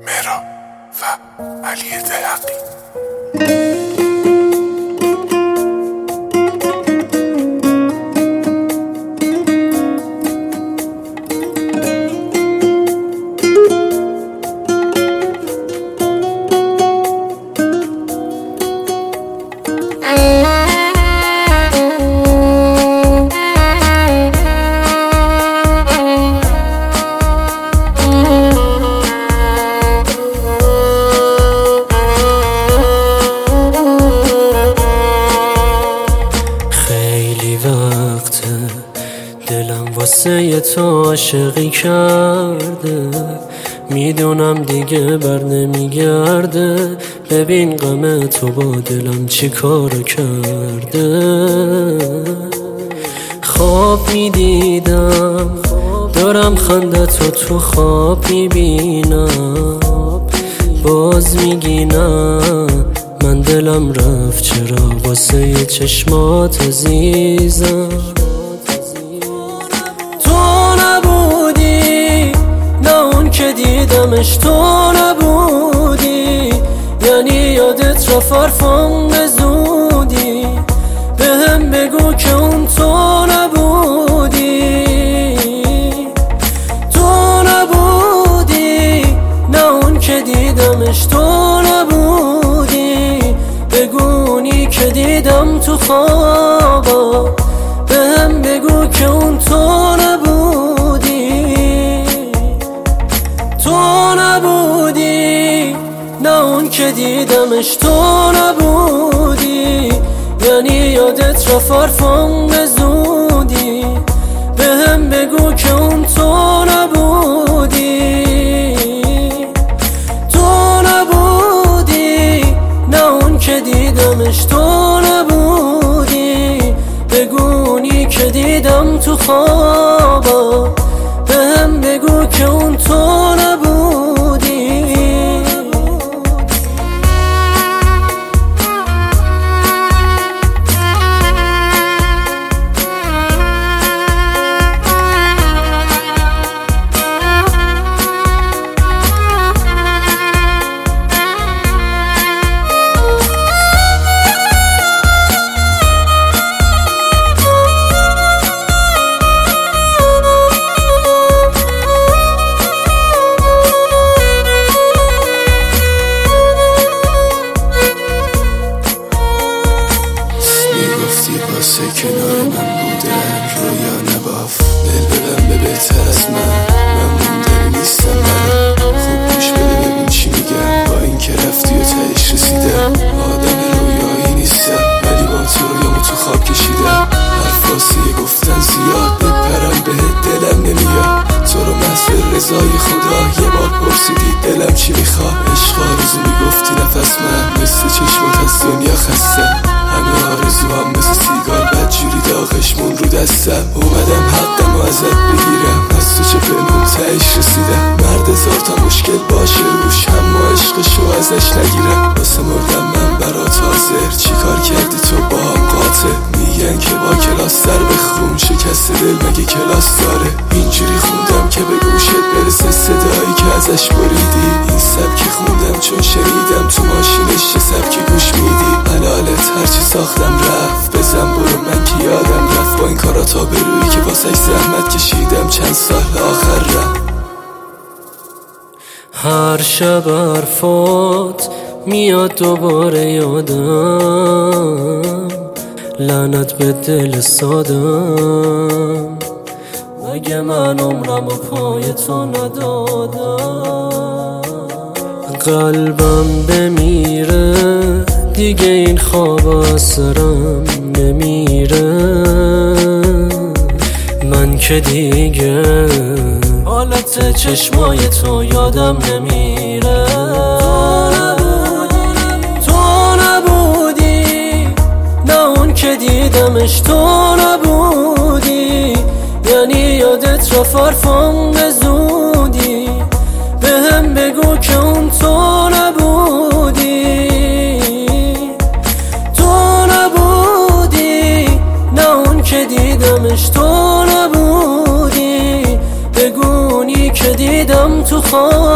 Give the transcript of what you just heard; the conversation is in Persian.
مرا و علی دهقی. دلم واسه تو عاشقی کرده، میدونم دیگه بر نمیگرده. ببین غم تو با دلم چی کار کرده. خواب میدیدم دارم خنده تو خواب میبینم، باز میگی نه من دلم رفت چرا واسه چشمات عزیزم. که دیدمش تو نبودی، یعنی یادت را فرفان به زودی. به هم بگو که اون تو نبودی، تو نبودی. نه اون که دیدمش تو نبودی، بگونی که دیدم تو خوابا. به هم بگو که اون تو نبودی، نه اون که دیدمش تو نبودی، یعنی یادت را فرفان به زودی. به هم بگو که اون تو نبودی، تو نبودی. نه اون که دیدمش تو نبودی، بگونی که دیدم تو خوابا. به هم بگو که اون تو نبودی. واسه کنار من بودن رویا نباف. دل بدم به بهتر از من موندنی نیستم. من خوب گوش بده ببین چی میگم. با این که رفتی و تهش رسیدم، آدم رویایی نیستم ولی با تو رویامو تو خواب کشیدم. حرف واسه گفتن زیاد، بپرم بهت دلم نمیاد. تو رو محض رضای خدا یه بار پرسیدی دلم چی میخواد. عشق آرزو میگفتی نفس من مثل چشمات از دنیا خستم. همه آرزو هم مثل سیگار بدجوری داغش مون رو دستم. اومدم حقم و ازت بگیرم، از تو چه پنهون تهش رسیدم. مرد هزار تا مشکل باشه روش، اما عشقشو ازش نگیرم. واسه مردم من برات حاضر، چی کار کردی تو با هم قاطع. میگن که با کلاس سر بخون، شکست دل مگه کلاس داره. اینجوری خوندم که به گوشت برسه صدایی که ازش بریدی. این سبک خوندم چون شنیدم تو ماشینش چه سبک گوش میدی. حلالت هرچی ساختم رفت، بزن برو من که یادم رفت. با این کارا تا بروی که واسه زحمت کشیدم چند سال آخر رفت. هر شب حرفات میاد دوباره یادم، لعنت به دل سادم. مگه من عمرم و پای تو ندادم. قلبم بمیره دیگه این خواب از سرم نمیره. من که دیگه حالت چشمای تو یادم نمیره. تو نبودی، نه اون که دیدمش تو نبودی، یعنی یادت را فرفان به زودی. به هم بگو که اون تو نبودی، تو نبودی. نه اون که دیدمش تو نبودی، بگونی که دیدم تو خواب.